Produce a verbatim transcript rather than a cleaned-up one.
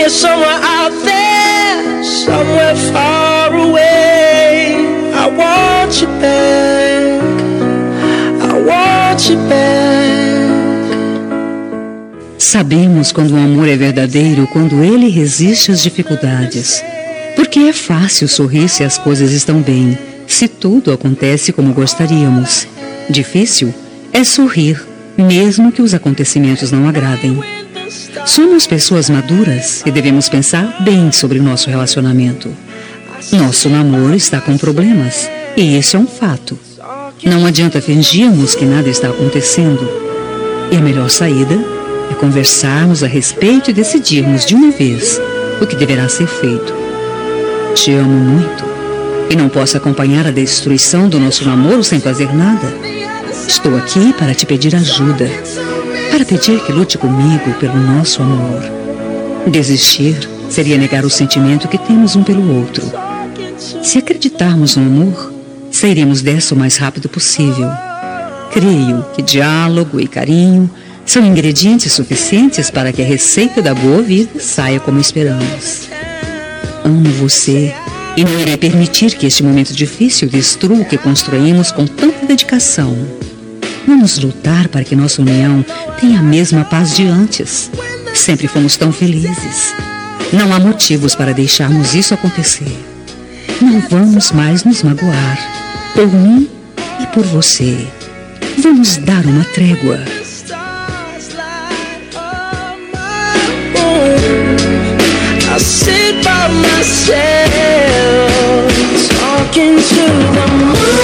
you're somewhere out there, somewhere far away. I want you back, I want you back. Sabemos quando o amor é verdadeiro, quando ele resiste às dificuldades. Porque é fácil sorrir se as coisas estão bem, se tudo acontece como gostaríamos. Difícil é sorrir, mesmo que os acontecimentos não agradem. Somos pessoas maduras e devemos pensar bem sobre o nosso relacionamento. Nosso namoro está com problemas, e isso é um fato. Não adianta fingirmos que nada está acontecendo. E a melhor saída é conversarmos a respeito e decidirmos de uma vez o que deverá ser feito. Te amo muito e não posso acompanhar a destruição do nosso namoro sem fazer nada. Estou aqui para te pedir ajuda, para pedir que lute comigo pelo nosso amor. Desistir seria negar o sentimento que temos um pelo outro. Se acreditarmos no amor, sairemos dessa o mais rápido possível. Creio que diálogo e carinho são ingredientes suficientes para que a receita da boa vida saia como esperamos. Amo você e não irei permitir que este momento difícil destrua o que construímos com tanta dedicação. Vamos lutar para que nossa união tenha a mesma paz de antes. Sempre fomos tão felizes. Não há motivos para deixarmos isso acontecer. Não vamos mais nos magoar, por mim e por você. Vamos dar uma trégua. I sit by myself, talking to the moon.